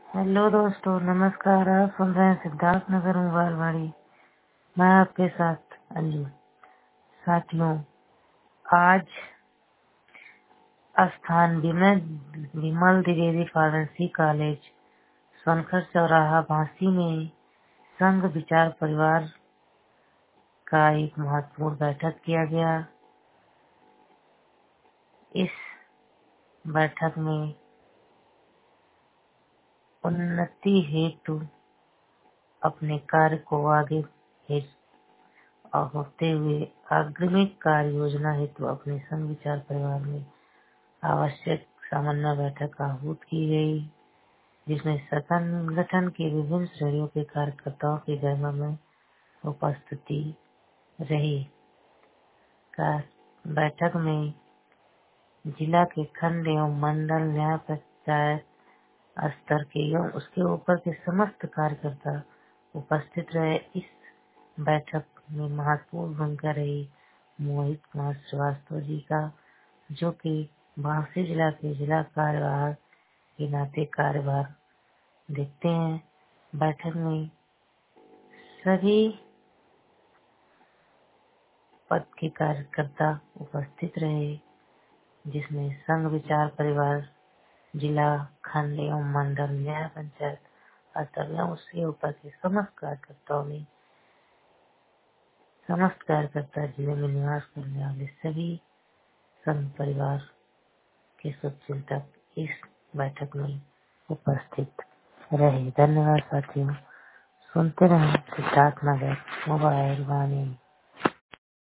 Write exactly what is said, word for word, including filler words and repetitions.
Hello दोस्तों, नमस्कार। आप सुन रहे हैं सिद्धार्थ नगर मोबाइल वाड़ी। मैं आपके साथ अंजू। साथियों, आज स्थान विमल विमल द्विवेदी फार्मेसी कॉलेज, सोनखर चौराहा, भांसी में संघ विचार परिवार का एक महत्वपूर्ण बैठक किया गया। इस बैठक में उन्नति हेतु अपने कार्य को आगे और होते हुए अग्रिमी कार्य योजना हेतु अपने संघ विचार परिवार में आवश्यक समन्वय बैठक आहूत की गई, जिसमें संगठन के विभिन्न श्रेणियों के कार्यकर्ताओं की गणना में उपस्थिति रही। का बैठक में जिला के खंड एवं मंडल न्याय पंचायत स्तर के एवं उसके ऊपर के समस्त कार्यकर्ता उपस्थित रहे। इस बैठक में महत्वपूर्ण भूमिका रही मोहित कुमार श्रीवास्तव जी का, जो कि भांसी जिला के जिला कार्यवाह के नाते कार्यभार देखते हैं। बैठक में सभी पद के कार्यकर्ता उपस्थित रहे, जिसमें संघ विचार परिवार जिला, खंड एवं मंडल न्याय पंचायत स्तर एवं उसके ऊपर के समस्त कार्यकर्ताओं ने समस्त कार्यकर्ता जिले में निवास करने वाले सभी संघ परिवार के शुभचिंतक इस बैठक में उपस्थित रहे। धन्यवाद साथियों। सुनते रहें सिद्धार्थ नगर मोबाइल वाणी।